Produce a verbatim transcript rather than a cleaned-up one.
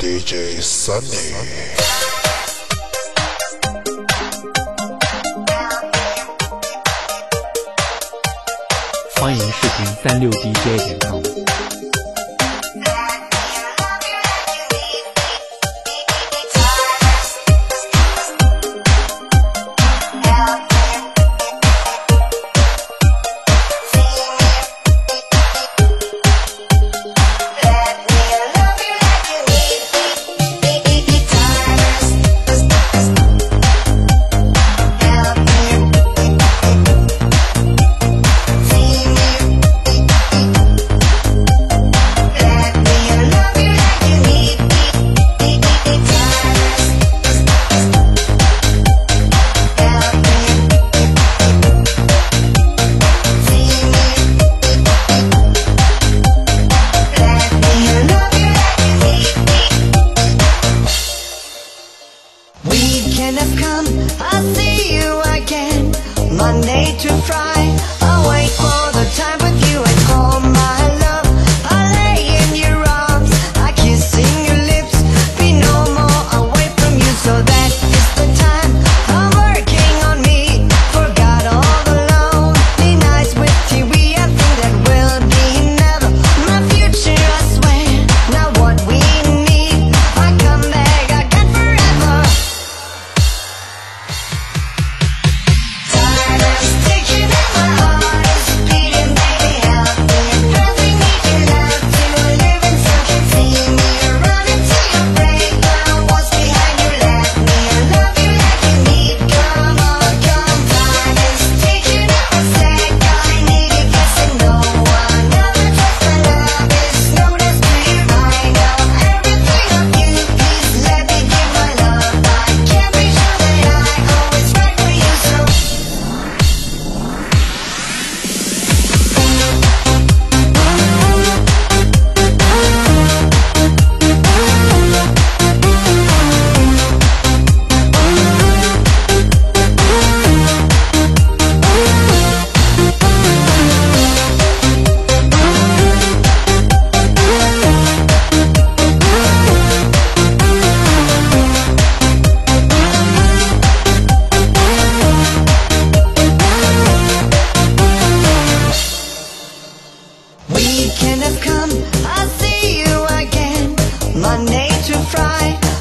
D J Sunny。 欢迎视频三六 D J 点 com。 Monday to Friday, I'll wait for the time with you and call my love. I lay in your arms, I kiss in your lips, be no more away from you. So that is the time I'm working on me. Forgot all the lonely nights with you. We I think that will be never my future, I swear. Now what we need, I come back again forever. Weekend has come, I'll see you again. Monday to Friday,